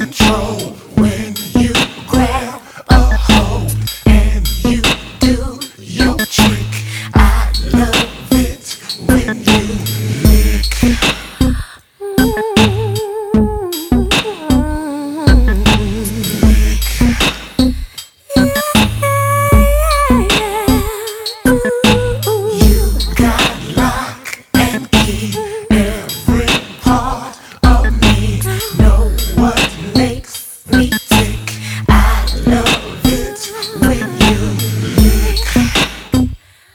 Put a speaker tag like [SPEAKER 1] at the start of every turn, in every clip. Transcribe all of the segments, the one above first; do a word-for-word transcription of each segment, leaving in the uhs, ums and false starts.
[SPEAKER 1] control when you grab a hold and you do your trick. I love it when you lick. You got lock and key. Every part of me know what makes me tick. I love it when you lick.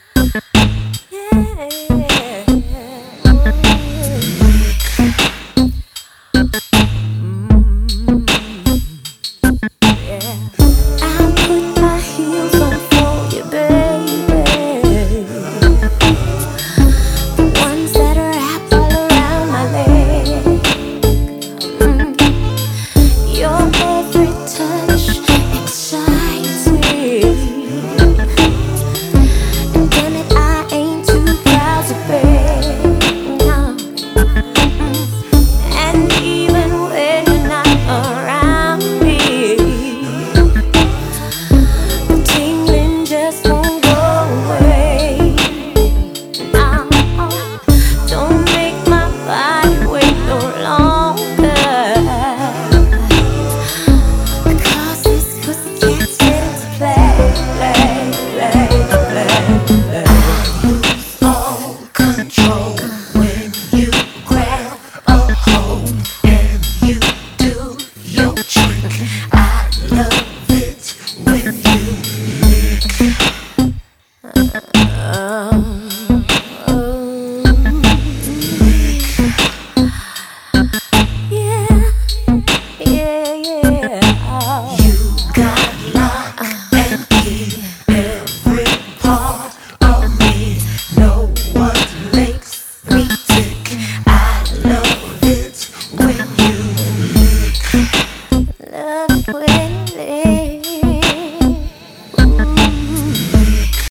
[SPEAKER 2] I'll put my heels on for you, baby. The ones that wrap all around my leg. Your every touch excites me. And damn it, I ain't too proud to beg. No. And even when you're not around me, the tingling just won't go away. No, don't make my body wait no longer, 'cause this pussycat's ready to play, play, play, play, play.
[SPEAKER 1] All control when you grab a hold and you do your trick. I love